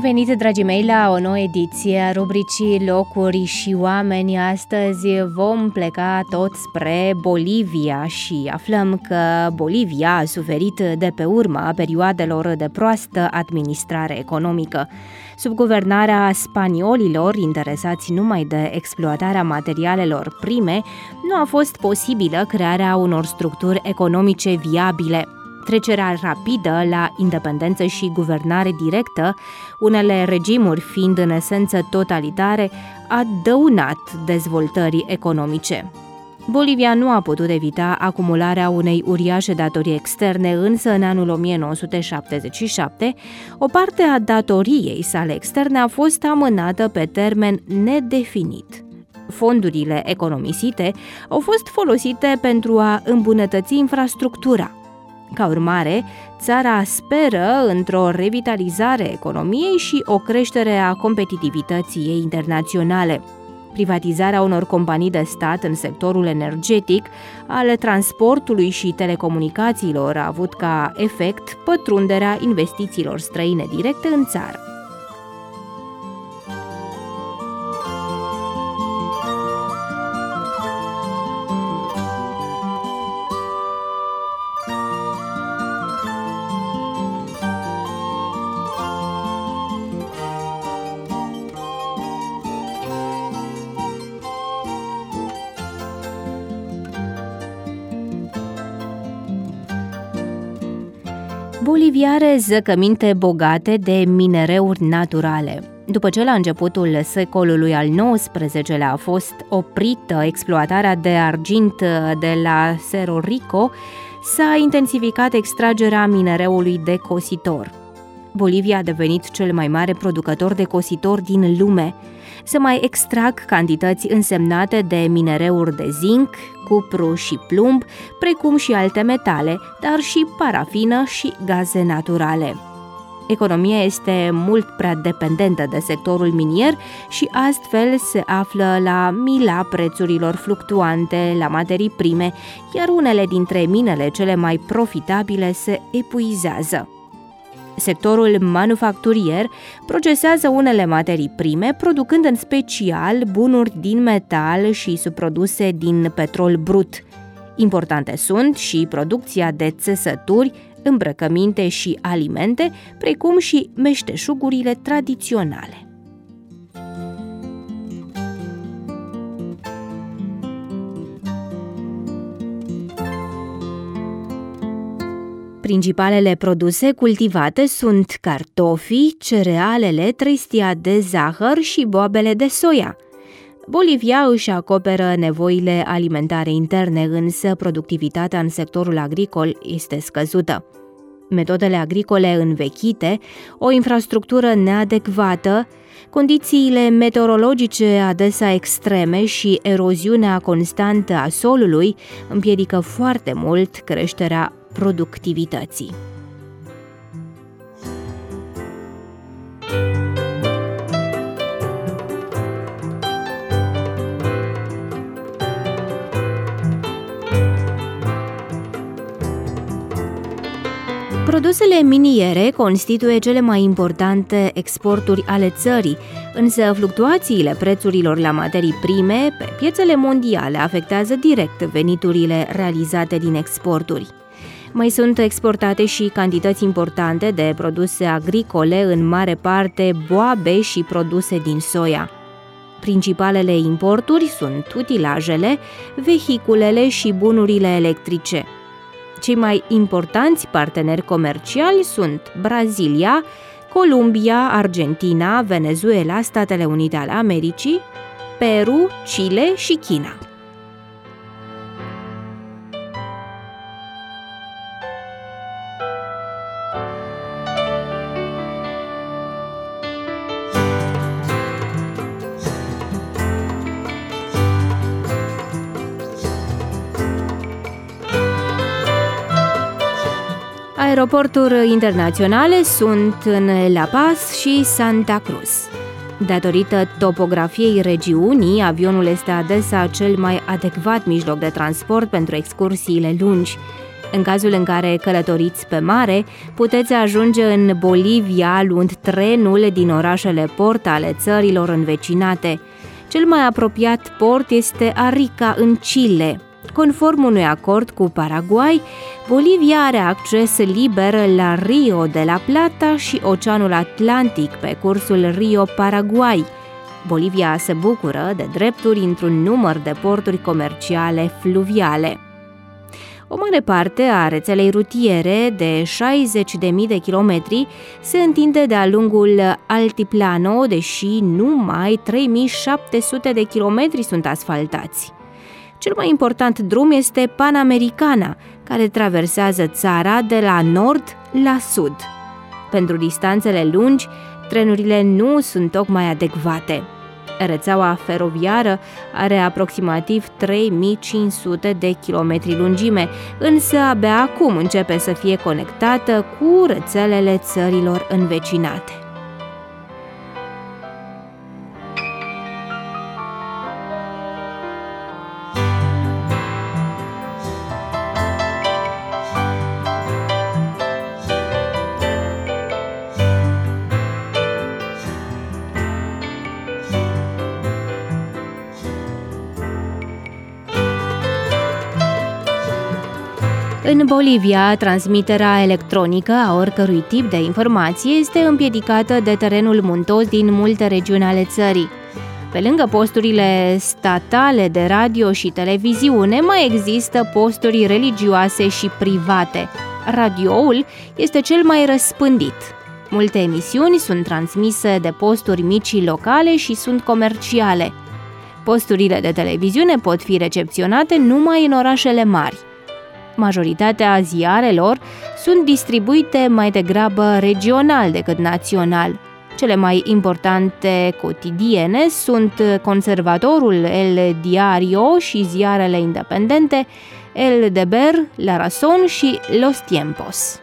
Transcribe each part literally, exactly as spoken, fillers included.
revenit, dragii mei, la o nouă ediție a rubricii Locuri și Oameni. Astăzi vom pleca tot spre Bolivia și aflăm că Bolivia a suferit de pe urma perioadelor de proastă administrare economică. Sub guvernarea spaniolilor, interesați numai de exploatarea materialelor prime, nu a fost posibilă crearea unor structuri economice viabile. Trecerea rapidă la independență și guvernare directă, unele regimuri fiind în esență totalitare, a dăunat dezvoltării economice. Bolivia nu a putut evita acumularea unei uriașe datorii externe, însă în anul o mie nouă sute șaptezeci și șapte, o parte a datoriei sale externe a fost amânată pe termen nedefinit. Fondurile economisite au fost folosite pentru a îmbunătăți infrastructura. Ca urmare, țara speră într-o revitalizare economiei și o creștere a competitivității ei internaționale. Privatizarea unor companii de stat în sectorul energetic, al transportului și telecomunicațiilor a avut ca efect pătrunderea investițiilor străine directe în țară. Bolivia are zăcăminte bogate de minereuri naturale. După ce la începutul secolului al nouăsprezecelea a fost oprită exploatarea de argint de la Cerro Rico, s-a intensificat extragerea minereului de cositor. Bolivia a devenit cel mai mare producător de cositor din lume. Se mai extrag cantități însemnate de minereuri de zinc, cupru și plumb, precum și alte metale, dar și parafină și gaze naturale. Economia este mult prea dependentă de sectorul minier și astfel se află la mila prețurilor fluctuante la materii prime, iar unele dintre minele cele mai profitabile se epuizează. Sectorul manufacturier procesează unele materii prime, producând în special bunuri din metal și subproduse din petrol brut. Importante sunt și producția de țesături, îmbrăcăminte și alimente, precum și meșteșugurile tradiționale. Principalele produse cultivate sunt cartofii, cerealele, trestia de zahăr și boabele de soia. Bolivia își acoperă nevoile alimentare interne, însă productivitatea în sectorul agricol este scăzută. Metodele agricole învechite, o infrastructură neadecvată, condițiile meteorologice adesea extreme și eroziunea constantă a solului împiedică foarte mult creșterea productivității. Produsele miniere constituie cele mai importante exporturi ale țării, însă fluctuațiile prețurilor la materii prime pe piețele mondiale afectează direct veniturile realizate din exporturi. Mai sunt exportate și cantități importante de produse agricole, în mare parte boabe și produse din soia. Principalele importuri sunt utilajele, vehiculele și bunurile electrice. Cei mai importanți parteneri comerciali sunt Brazilia, Columbia, Argentina, Venezuela, Statele Unite ale Americii, Peru, Chile și China. Aeroporturi internaționale sunt în La Paz și Santa Cruz. Datorită topografiei regiunii, avionul este adesea cel mai adecvat mijloc de transport pentru excursiile lungi. În cazul în care călătoriți pe mare, puteți ajunge în Bolivia luând trenul din orașele port ale țărilor învecinate. Cel mai apropiat port este Arica, în Chile. Conform unui acord cu Paraguay, Bolivia are acces liber la Rio de la Plata și Oceanul Atlantic pe cursul Rio-Paraguay. Bolivia se bucură de drepturi într-un număr de porturi comerciale fluviale. O mare parte a rețelei rutiere de șaizeci de mii de kilometri se întinde de-a lungul Altiplano, deși numai trei mii șapte sute de kilometri sunt asfaltați. Cel mai important drum este Panamericana, care traversează țara de la nord la sud. Pentru distanțele lungi, trenurile nu sunt tocmai adecvate. Rețeaua feroviară are aproximativ trei mii cinci sute de kilometri lungime, însă abia acum începe să fie conectată cu rețelele țărilor învecinate. În Bolivia, transmiterea electronică a oricărui tip de informație este împiedicată de terenul muntos din multe regiuni ale țării. Pe lângă posturile statale de radio și televiziune, mai există posturi religioase și private. Radioul este cel mai răspândit. Multe emisiuni sunt transmise de posturi mici locale și sunt comerciale. Posturile de televiziune pot fi recepționate numai în orașele mari. Majoritatea ziarelor sunt distribuite mai degrabă regional decât național. Cele mai importante cotidiene sunt Conservatorul, El Diario și ziarele independente El Deber, La Razón și Los Tiempos.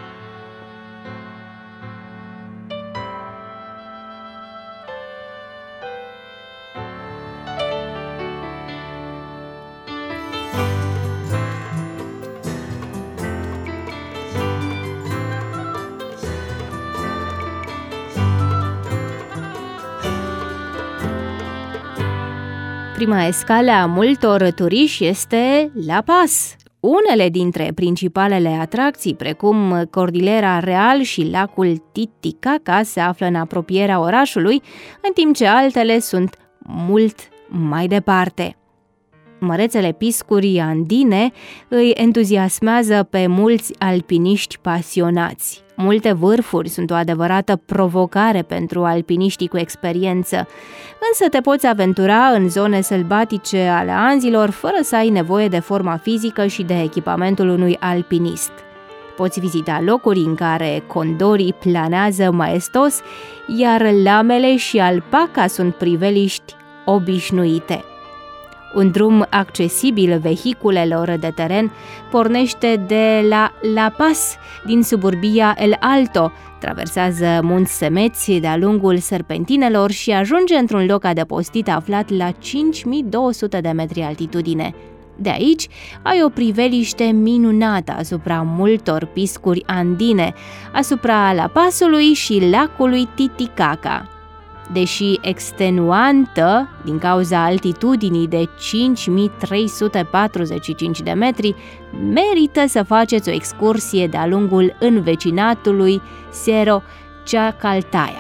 Prima escală a multor turiști este La Paz. Unele dintre principalele atracții, precum Cordillera Real și lacul Titicaca, se află în apropierea orașului, în timp ce altele sunt mult mai departe. Mărețele piscuri andine îi entuziasmează pe mulți alpiniști pasionați. Multe vârfuri sunt o adevărată provocare pentru alpiniștii cu experiență, însă te poți aventura în zone sălbatice ale Anzilor fără să ai nevoie de forma fizică și de echipamentul unui alpinist. Poți vizita locuri în care condorii planează maestos, iar lamele și alpaca sunt priveliști obișnuite. Un drum accesibil vehiculelor de teren pornește de la La Paz, din suburbia El Alto, traversează munți Semeți de-a lungul serpentinelor și ajunge într-un loc adăpostit aflat la cinci mii două sute de metri altitudine. De aici ai o priveliște minunată asupra multor piscuri andine, asupra La Pazului și lacului Titicaca. Deși extenuantă din cauza altitudinii de cinci mii trei sute patruzeci și cinci de metri, merită să faceți o excursie de-a lungul învecinatului Cerro Chacaltaya.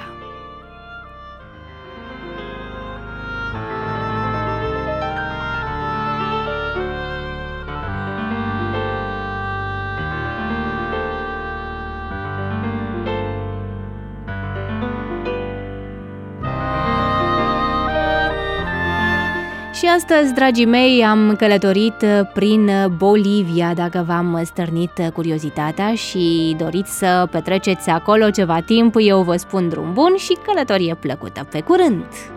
Și astăzi, dragii mei, am călătorit prin Bolivia. Dacă v-am stârnit curiozitatea și doriți să petreceți acolo ceva timp, eu vă spun drum bun și călătorie plăcută. Pe curând!